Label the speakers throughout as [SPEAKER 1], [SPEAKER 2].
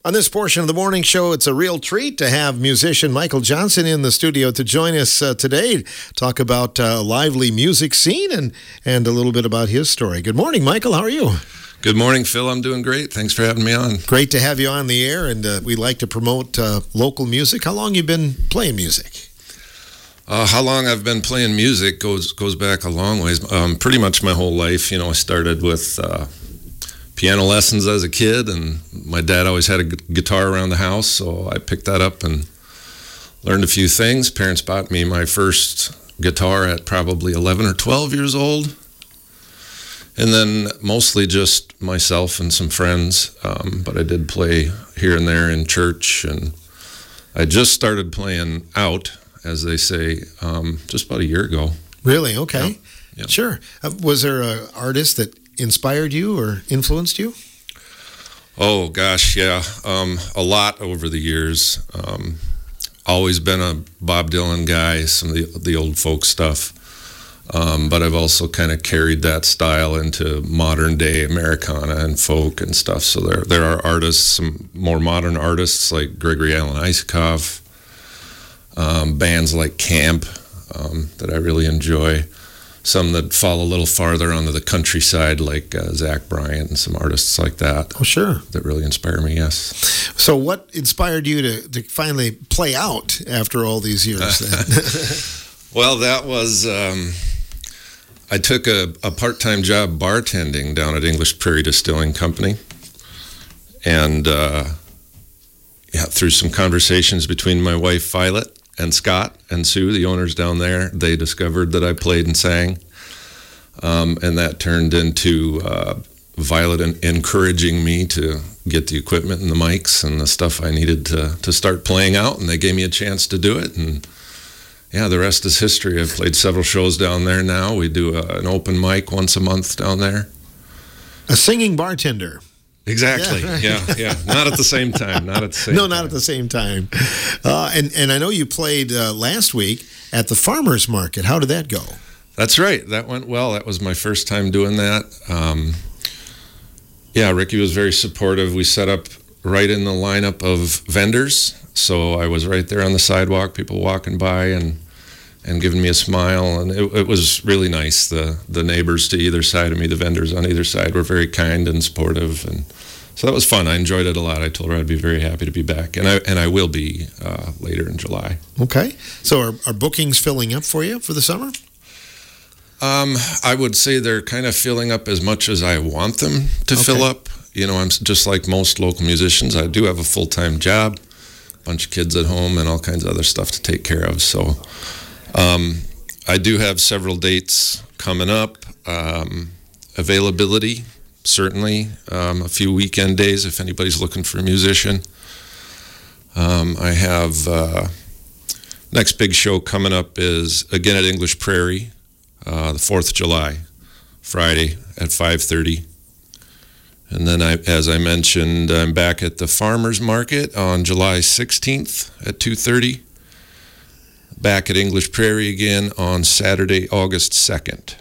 [SPEAKER 1] On this portion of the morning show, it's a real treat to have musician Michael Johnson in the studio to join us today, talk about a lively music scene and a little bit about his story. Good morning, Michael. How are you?
[SPEAKER 2] Good morning, Phil. I'm doing great. Thanks for having me on.
[SPEAKER 1] Great to have you on the air, and we like to promote local music. How long have you been playing music?
[SPEAKER 2] How long I've been playing music goes back a long ways. Pretty much my whole life. You know, I started with piano lessons as a kid, and my dad always had a guitar around the house, so I picked that up and learned a few things. Parents bought me my first guitar at probably 11 or 12 years old, and then mostly just myself and some friends, but I did play here and there in church, and I just started playing out, as they say, just about a year ago.
[SPEAKER 1] Really? Okay.
[SPEAKER 2] Yeah.
[SPEAKER 1] Sure. Was there an artist that inspired you or influenced you?
[SPEAKER 2] Oh, gosh, yeah. A lot over the years. Always been a Bob Dylan guy, some of the old folk stuff. But I've also kind of carried that style into modern day Americana and folk and stuff. So there are artists, some more modern artists like Gregory Alan Isakov, bands like Camp that I really enjoy. Some that fall a little farther onto the countryside, like Zach Bryan and some artists like that.
[SPEAKER 1] Oh, sure.
[SPEAKER 2] That really inspire me, yes.
[SPEAKER 1] So what inspired you to finally play out after all these years then?
[SPEAKER 2] Well, that was, I took a part-time job bartending down at English Prairie Distilling Company. And through some conversations between my wife, Violet, and Scott and Sue, the owners down there, they discovered that I played and sang. And that turned into Violet encouraging me to get the equipment and the mics and the stuff I needed to start playing out. And they gave me a chance to do it. And yeah, the rest is history. I've played several shows down there now. We do an open mic once a month down there.
[SPEAKER 1] A singing bartender.
[SPEAKER 2] Exactly. Yeah. Not at the same time. Not at the same time.
[SPEAKER 1] Not at the same time. And I know you played last week at the farmers market. How did that go?
[SPEAKER 2] That's right. That went well. That was my first time doing that. Ricky was very supportive. We set up right in the lineup of vendors. So I was right there on the sidewalk, people walking by and giving me a smile, and it was really nice. The neighbors to either side of me, the vendors on either side, were very kind and supportive, and so that was fun. I enjoyed it a lot. I told her I'd be very happy to be back, and I will be later in July.
[SPEAKER 1] Okay. So are bookings filling up for you for the summer?
[SPEAKER 2] I would say they're kind of filling up as much as I want them to fill up. You know, I'm just like most local musicians. I do have a full-time job, a bunch of kids at home, and all kinds of other stuff to take care of, so I do have several dates coming up. Availability, certainly. A few weekend days if anybody's looking for a musician. I have next big show coming up is again at English Prairie, the 4th of July, Friday at 5:30. And then, as I mentioned, I'm back at the Farmers Market on July 16th at 2:30. Back at English Prairie again on Saturday, August 2nd.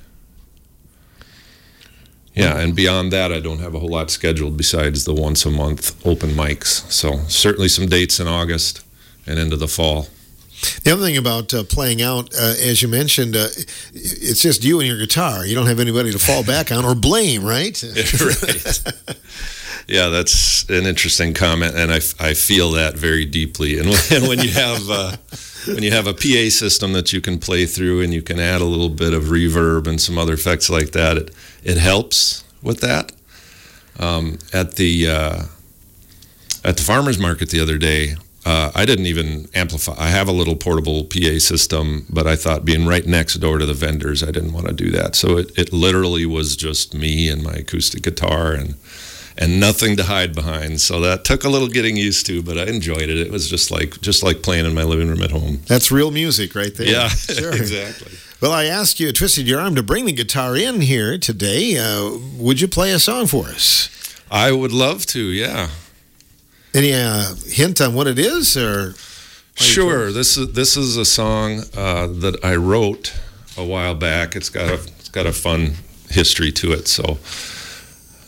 [SPEAKER 2] Yeah, and beyond that, I don't have a whole lot scheduled besides the once-a-month open mics. So certainly some dates in August and into the fall.
[SPEAKER 1] The other thing about playing out, as you mentioned, it's just you and your guitar. You don't have anybody to fall back on or blame, right?
[SPEAKER 2] Right. Yeah, that's an interesting comment, and I feel that very deeply. And when you have a PA system that you can play through and you can add a little bit of reverb and some other effects like that, it helps with that. At the farmers market the other day, I didn't even amplify. I have a little portable PA system, but I thought being right next door to the vendors, I didn't want to do that. So it literally was just me and my acoustic guitar and nothing to hide behind. So that took a little getting used to, but I enjoyed it. It was just like playing in my living room at home.
[SPEAKER 1] That's real music right there.
[SPEAKER 2] Yeah,
[SPEAKER 1] sure.
[SPEAKER 2] Exactly.
[SPEAKER 1] Well, I asked you, twisted your arm to bring the guitar in here today. Would you play a song for us?
[SPEAKER 2] I would love to, yeah.
[SPEAKER 1] Any hint on what it is, or?
[SPEAKER 2] Sure. This is a song that I wrote a while back. It's got a fun history to it. So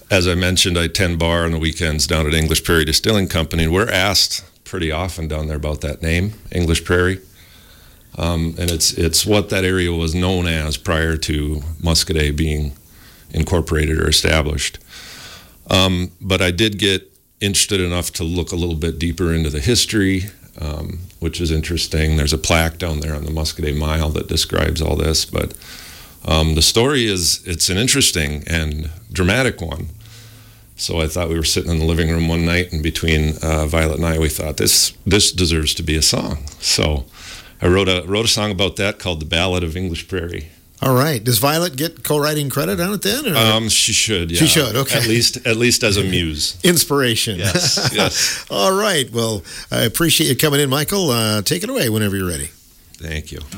[SPEAKER 2] as I mentioned, I tend bar on the weekends down at English Prairie Distilling Company, and we're asked pretty often down there about that name, English Prairie. And it's what that area was known as prior to Muscadet being incorporated or established. But I did get interested enough to look a little bit deeper into the history, which is interesting. There's a plaque down there on the Muscadet Mile that describes all this. But the story it's an interesting and dramatic one. So I thought we were sitting in the living room one night, and between Violet and I, we thought this deserves to be a song. So I wrote a song about that called "The Ballad of English Prairie."
[SPEAKER 1] All right. Does Violet get co-writing credit on it then? Or?
[SPEAKER 2] She should. Yeah.
[SPEAKER 1] She should. Okay.
[SPEAKER 2] At least as a muse.
[SPEAKER 1] Inspiration.
[SPEAKER 2] Yes. Yes.
[SPEAKER 1] All right. Well, I appreciate you coming in, Michael. Take it away whenever you're ready.
[SPEAKER 2] Thank you.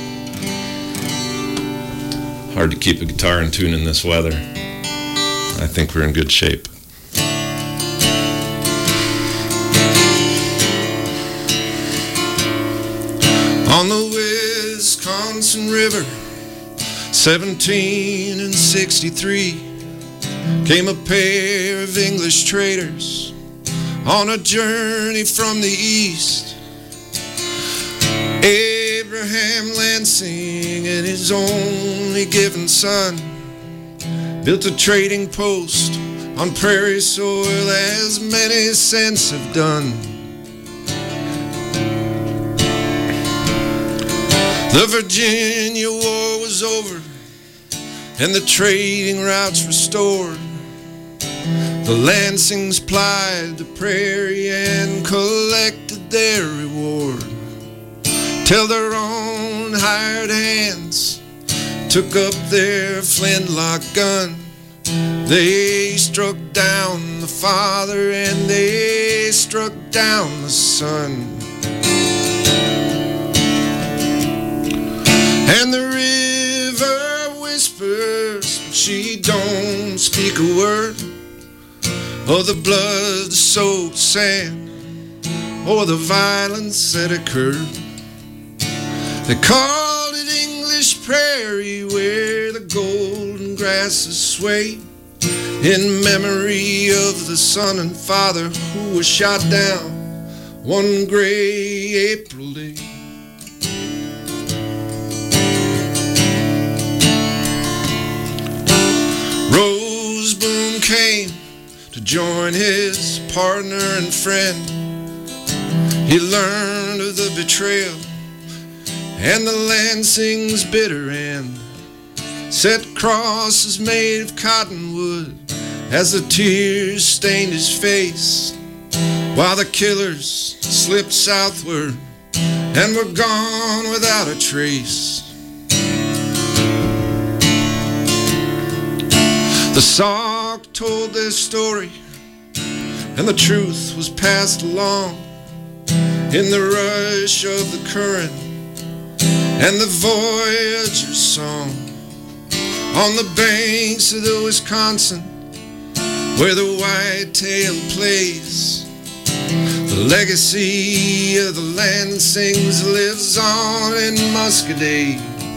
[SPEAKER 2] Hard to keep a guitar in tune in this weather. I think we're in good shape. On the Wisconsin River, 1763, came a pair of English traders on a journey from the east. Abraham Lansing and his only given son built a trading post on prairie soil, as many since have done. The Virginia War was over and the trading routes restored. The Lansings plied the prairie and collected their reward, till their own hired hands took up their flintlock gun. They struck down the father and they struck down the son. And the river whispers, but she don't speak a word of the blood-soaked sand or the violence that occurred. They called it English Prairie, where the golden grasses sway, in memory of the son and father who was shot down one gray April day. Roseboom came to join his partner and friend. He learned of the betrayal and the Lansing's bitter end. Set crosses made of cottonwood as the tears stained his face, while the killers slipped southward and were gone without a trace. The Sauk told their story, and the truth was passed along in the rush of the current and the voyager's song. On the banks of the Wisconsin, where the whitetail plays, the legacy of the Lansings lives on in Muscadet.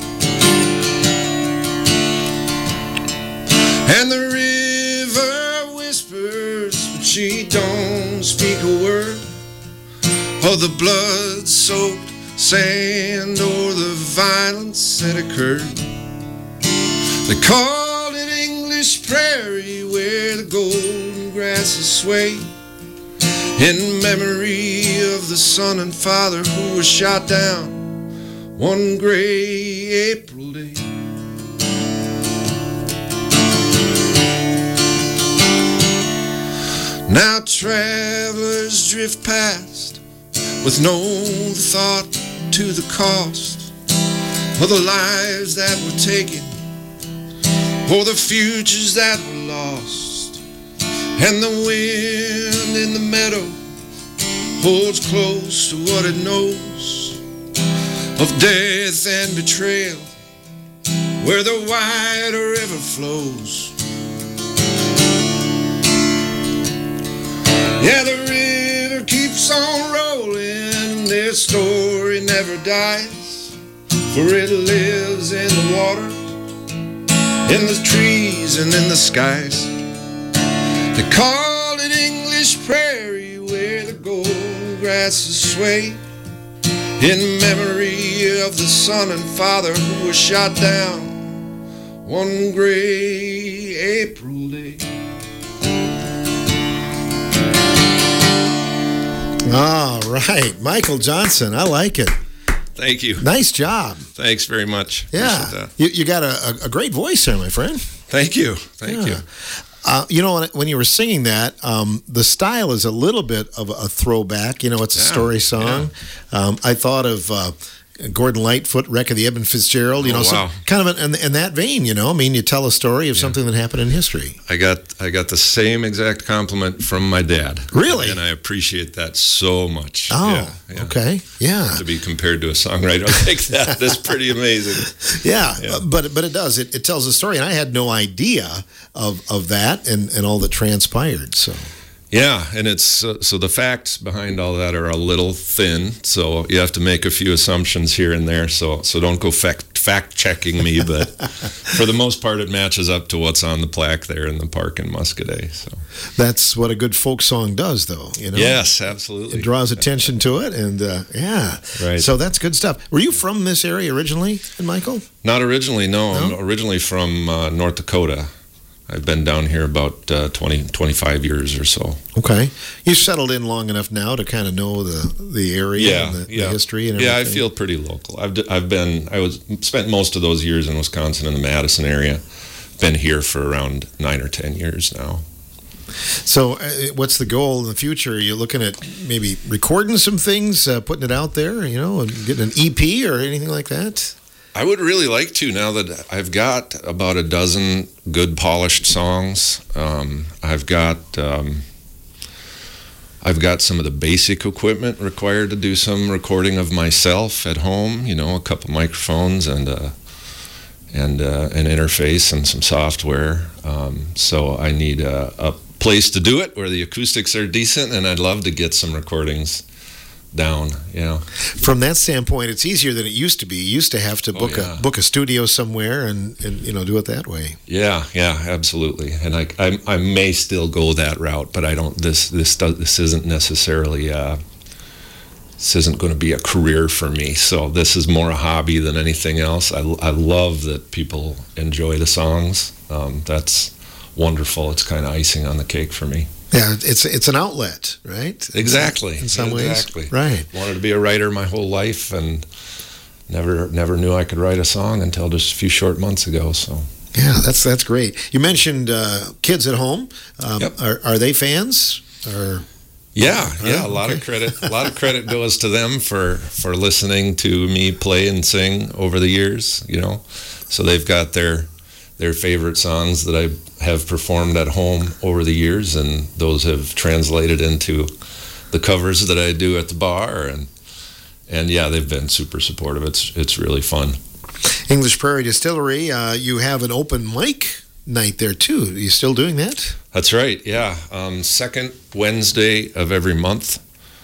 [SPEAKER 2] And the river whispers, but she don't speak a word of the blood-soaked sand or the violence that occurred. They called it English Prairie, where the golden grasses sway, in memory of the son and father who was shot down one gray April day. Now travelers drift past with no thought to the cost of the lives that were taken or the futures that were lost. And the wind in the meadow holds close to what it knows of death and betrayal, where the wide river flows. Yeah, the river keeps on rolling, their story never dies, for it lives in the water, in the trees and in the skies. They call it English Prairie, where the golden grasses sway, in memory of the son and father who was shot down one gray April day.
[SPEAKER 1] All right, Michael Johnson, I like it.
[SPEAKER 2] Thank you.
[SPEAKER 1] Nice job.
[SPEAKER 2] Thanks very much.
[SPEAKER 1] Yeah, you got a great voice there, my friend.
[SPEAKER 2] Thank you. Thank you.
[SPEAKER 1] You know, when you were singing that, the style is a little bit of a throwback. You know, it's a story song. Yeah. I thought of Gordon Lightfoot, Wreck of the Edmund Fitzgerald. You know,
[SPEAKER 2] wow.
[SPEAKER 1] kind of in that vein. You know, I mean, you tell a story of something that happened in history.
[SPEAKER 2] I got the same exact compliment from my dad.
[SPEAKER 1] Really?
[SPEAKER 2] And I appreciate that so much.
[SPEAKER 1] Oh, yeah. Okay, yeah.
[SPEAKER 2] To be compared to a songwriter like that is pretty amazing.
[SPEAKER 1] Yeah. But it does. It tells a story, and I had no idea of that and all that transpired. So.
[SPEAKER 2] Yeah, and it's so the facts behind all that are a little thin, so you have to make a few assumptions here and there. So don't go fact checking me, but for the most part, it matches up to what's on the plaque there in the park in Muscadet. So
[SPEAKER 1] that's what a good folk song does, though. You know.
[SPEAKER 2] Yes, absolutely.
[SPEAKER 1] It draws attention to it, and yeah.
[SPEAKER 2] Right.
[SPEAKER 1] So that's good stuff. Were you from this area originally, Michael?
[SPEAKER 2] Not originally. No? I'm originally from North Dakota. I've been down here about 25 years or so.
[SPEAKER 1] Okay. You've settled in long enough now to kind of know the area and the history and everything?
[SPEAKER 2] Yeah, I feel pretty local. I spent most of those years in Wisconsin in the Madison area. Been here for around 9 or 10 years now.
[SPEAKER 1] So what's the goal in the future? Are you looking at maybe recording some things, putting it out there, you know, and getting an EP or anything like that?
[SPEAKER 2] I would really like to, now that I've got about a dozen good polished songs. I've got some of the basic equipment required to do some recording of myself at home. You know, a couple microphones and an interface and some software. So I need a place to do it where the acoustics are decent, and I'd love to get some recordings down, you know. From
[SPEAKER 1] that standpoint, it's easier than it used to be. You used to have to book a studio somewhere and you know, do it that way.
[SPEAKER 2] Yeah, absolutely. And I may still go that route, but I don't. This isn't necessarily. This isn't going to be a career for me. So this is more a hobby than anything else. I love that people enjoy the songs. That's wonderful. It's kind of icing on the cake for me.
[SPEAKER 1] Yeah, it's an outlet, right?
[SPEAKER 2] Exactly.
[SPEAKER 1] In some ways.
[SPEAKER 2] Exactly.
[SPEAKER 1] Right.
[SPEAKER 2] Wanted to be a writer my whole life and never knew I could write a song until just a few short months ago. So.
[SPEAKER 1] Yeah, that's great. You mentioned kids at home.
[SPEAKER 2] Yep.
[SPEAKER 1] Are they fans? Or
[SPEAKER 2] Yeah. A lot of credit. A lot of credit goes to them for listening to me play and sing over the years. You know, so they've got their favorite songs that I have performed at home over the years, and those have translated into the covers that I do at the bar, and yeah, they've been super supportive. It's really fun.
[SPEAKER 1] English Prairie Distillery, you have an open mic night there too. Are you still doing that?
[SPEAKER 2] That's right. Yeah, second Wednesday of every month,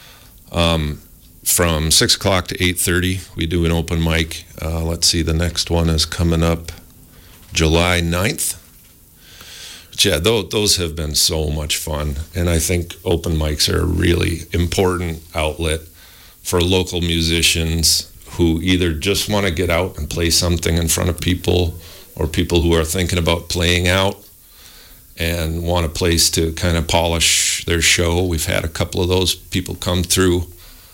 [SPEAKER 2] from 6 o'clock to 8:30, we do an open mic. Let's see, the next one is coming up July 9th. But yeah, those have been so much fun. And I think open mics are a really important outlet for local musicians who either just want to get out and play something in front of people, or people who are thinking about playing out and want a place to kind of polish their show. We've had a couple of those people come through.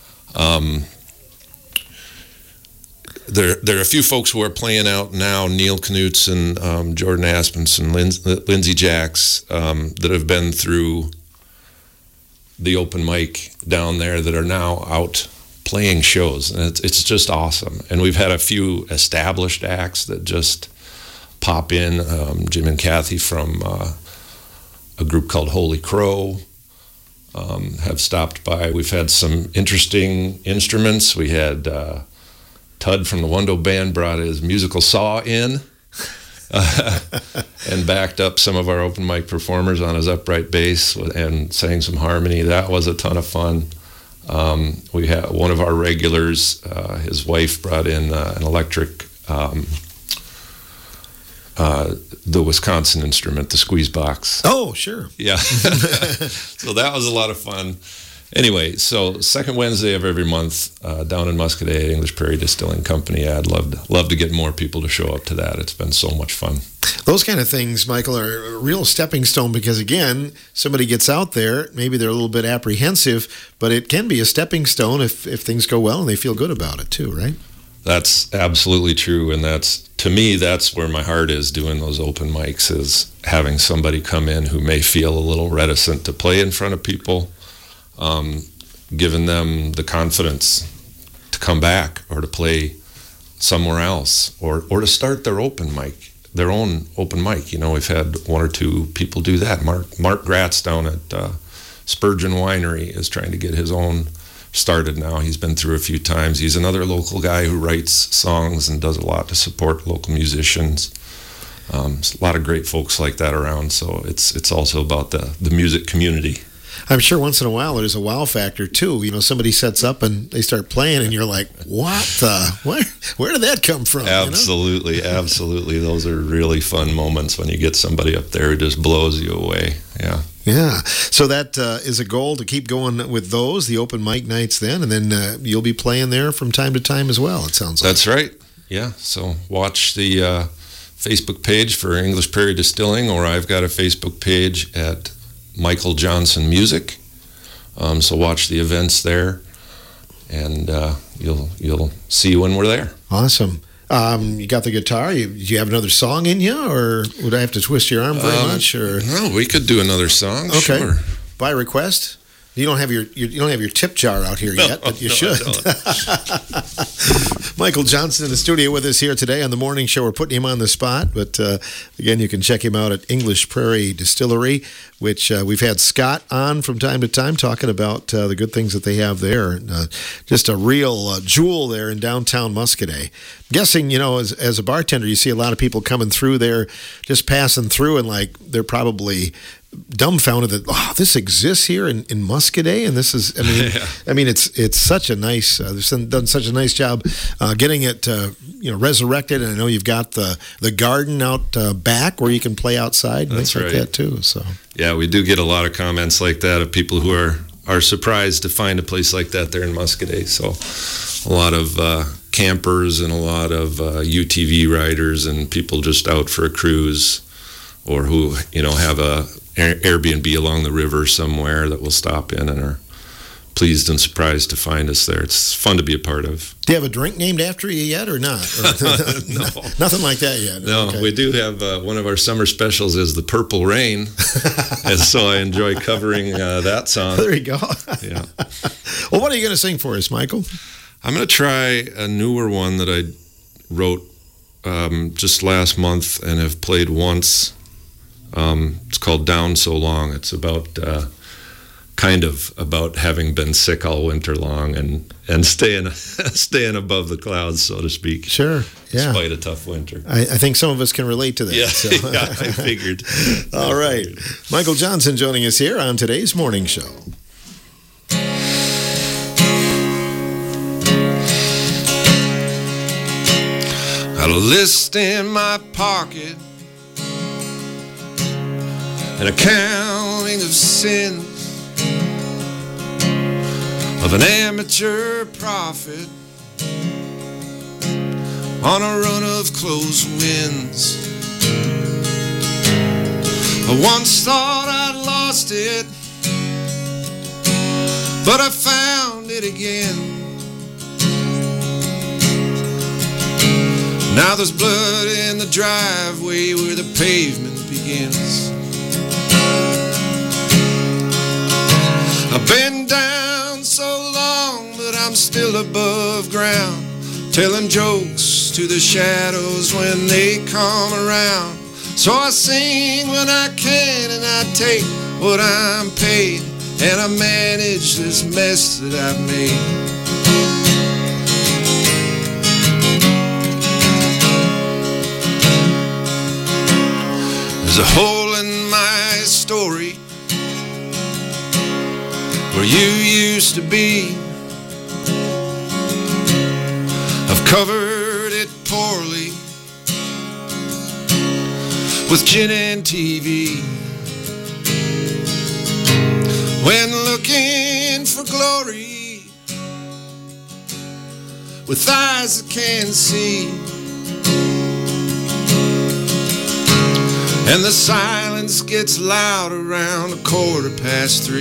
[SPEAKER 2] There are a few folks who are playing out now, Neil Knutson, Jordan Aspenson, Lindsey Jacks, that have been through the open mic down there that are now out playing shows. And it's just awesome. And we've had a few established acts that just pop in. Jim and Kathy from a group called Holy Crow have stopped by. We've had some interesting instruments. We had Tud from the Wando Band brought his musical saw in and backed up some of our open mic performers on his upright bass and sang some harmony. That was a ton of fun. We had one of our regulars, his wife brought in an electric the Wisconsin instrument, the squeeze box.
[SPEAKER 1] Oh, sure.
[SPEAKER 2] Yeah. So that was a lot of fun. Anyway, so second Wednesday of every month down in Muscoda, English Prairie Distilling Company. I'd love to get more people to show up to that. It's been so much fun.
[SPEAKER 1] Those kind of things, Michael, are a real stepping stone because, again, somebody gets out there, maybe they're a little bit apprehensive, but it can be a stepping stone if things go well and they feel good about it too, right?
[SPEAKER 2] That's absolutely true, and to me, that's where my heart is doing those open mics, is having somebody come in who may feel a little reticent to play in front of people, giving them the confidence to come back or to play somewhere else or to start their own open mic. You know, we've had one or two people do that. Mark Gratz down at Spurgeon Winery is trying to get his own started now. He's been through a few times. He's another local guy who writes songs and does a lot to support local musicians. There's a lot of great folks like that around, so it's also about the music community.
[SPEAKER 1] I'm sure once in a while there's a wow factor too. You know, somebody sets up and they start playing and you're like, where did that come from?
[SPEAKER 2] Absolutely, you know? Absolutely. Those are really fun moments when you get somebody up there who just blows you away. Yeah.
[SPEAKER 1] Yeah. So that is a goal to keep going with those, the open mic nights then, and then you'll be playing there from time to time as well, it sounds like.
[SPEAKER 2] That's right. Yeah. So watch the Facebook page for English Prairie Distilling, or I've got a Facebook page at Michael Johnson Music. So watch the events there, and you'll see when we're there.
[SPEAKER 1] Awesome. You got the guitar. Do you have another song in you, or would I have to twist your arm very much? Or
[SPEAKER 2] no, we could do another song.
[SPEAKER 1] Okay.
[SPEAKER 2] Sure.
[SPEAKER 1] By request. You don't have your tip jar out here yet, but you should. Michael Johnson in the studio with us here today on the morning show. We're putting him on the spot, but again, you can check him out at English Prairie Distillery, which we've had Scott on from time to time talking about the good things that they have there. Just a real jewel there in downtown Muscoda. Guessing, you know, as a bartender, you see a lot of people coming through there, just passing through, and like they're probably dumbfounded that this exists here in Muscoda, and this is I mean it's such a nice they've done such a nice job getting it resurrected, and I know you've got the garden out back where you can play outside and
[SPEAKER 2] That's
[SPEAKER 1] things
[SPEAKER 2] right.
[SPEAKER 1] like that too. So
[SPEAKER 2] yeah, we do get a lot of comments like that of people who are surprised to find a place like that there in Muscoda. So a lot of campers and a lot of UTV riders and people just out for a cruise, or who have a Airbnb along the river somewhere that will stop in and are pleased and surprised to find us there. It's fun to be a part of.
[SPEAKER 1] Do you have a drink named after you yet, or not?
[SPEAKER 2] No.
[SPEAKER 1] Nothing like that yet.
[SPEAKER 2] No,
[SPEAKER 1] okay.
[SPEAKER 2] We do have one of our summer specials is the Purple Rain, and so I enjoy covering that song.
[SPEAKER 1] There you go.
[SPEAKER 2] Yeah.
[SPEAKER 1] Well, what are you going to sing for us, Michael?
[SPEAKER 2] I'm going to try a newer one that I wrote just last month and have played once. It's called Down So Long. It's about about having been sick all winter long and staying above the clouds, so to speak.
[SPEAKER 1] Sure, yeah.
[SPEAKER 2] Despite a tough winter.
[SPEAKER 1] I think some of us can relate to that.
[SPEAKER 2] Yeah,
[SPEAKER 1] so.
[SPEAKER 2] yeah, I figured.
[SPEAKER 1] All right. Michael Johnson joining us here on today's morning show.
[SPEAKER 2] Got a list in my pocket, an accounting of sins of an amateur prophet on a run of close winds. I once thought I'd lost it, but I found it again. Now there's blood in the driveway where the pavement begins. I've been down so long, but I'm still above ground, telling jokes to the shadows when they come around. So I sing when I can, and I take what I'm paid, and I manage this mess that I've made. There's a hole in my story where you used to be. I've covered it poorly, with gin and TV. When looking for glory with eyes that can see, and the silence gets loud around 3:15.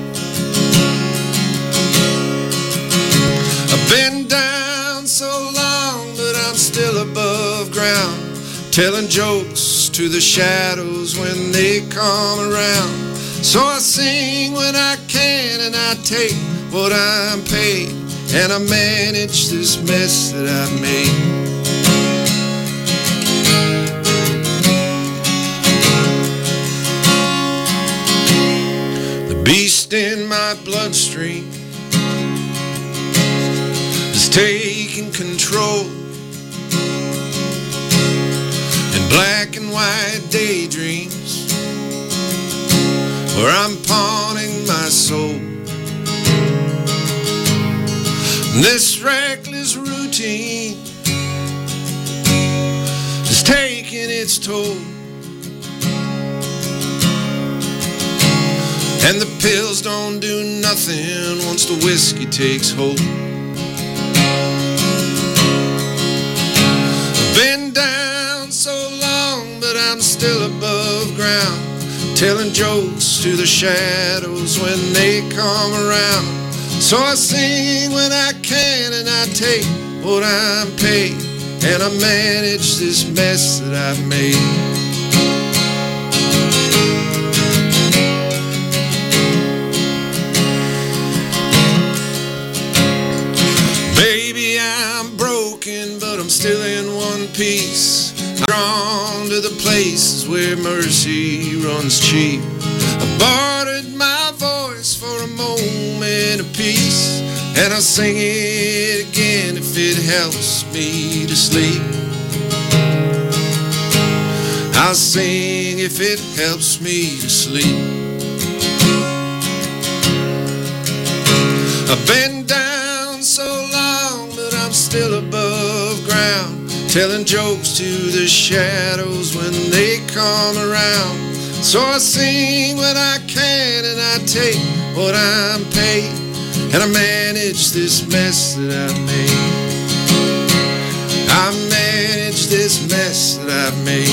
[SPEAKER 2] I've been down so long, but I'm still above ground, telling jokes to the shadows when they come around. So I sing when I can, and I take what I'm paid, and I manage this mess that I've made. The beast in my bloodstream is taking control, and black and white daydreams where I'm pawning my soul. This reckless routine is taking its toll, and the pills don't do nothing once the whiskey takes hold. I've been down so long, but I'm still above ground, telling jokes to the shadows when they come around. So I sing when I can, and I take what I'm paid, and I manage this mess that I've made. Baby, I'm broken, but I'm still in one piece. I'm drawn to the places where mercy runs cheap. I bartered my voice for a moment of peace, and I'll sing it again if it helps me to sleep. I'll sing if it helps me to sleep. I've been down so long, but I'm still above ground, telling jokes to the shadows when they come around. So I sing when I can, and I take what I'm paid, and I manage this mess that I've made. I manage this mess that I've made.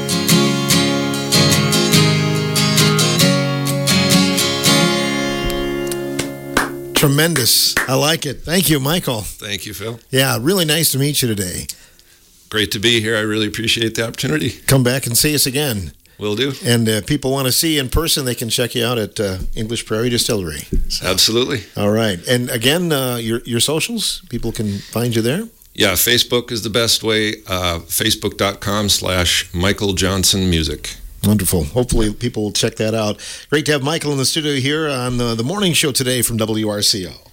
[SPEAKER 1] Tremendous. I like it. Thank you, Michael.
[SPEAKER 2] Thank you, Phil.
[SPEAKER 1] Yeah, really nice to meet you today.
[SPEAKER 2] Great to be here. I really appreciate the opportunity.
[SPEAKER 1] Come back and see us again.
[SPEAKER 2] Will do.
[SPEAKER 1] And people want to see you in person, they can check you out at English Prairie Distillery.
[SPEAKER 2] So. Absolutely.
[SPEAKER 1] All right. And again, your socials, people can find you there?
[SPEAKER 2] Yeah, Facebook is the best way. Facebook.com/Michael Johnson Music.
[SPEAKER 1] Wonderful. Hopefully people will check that out. Great to have Michael in the studio here on the morning show today from WRCO.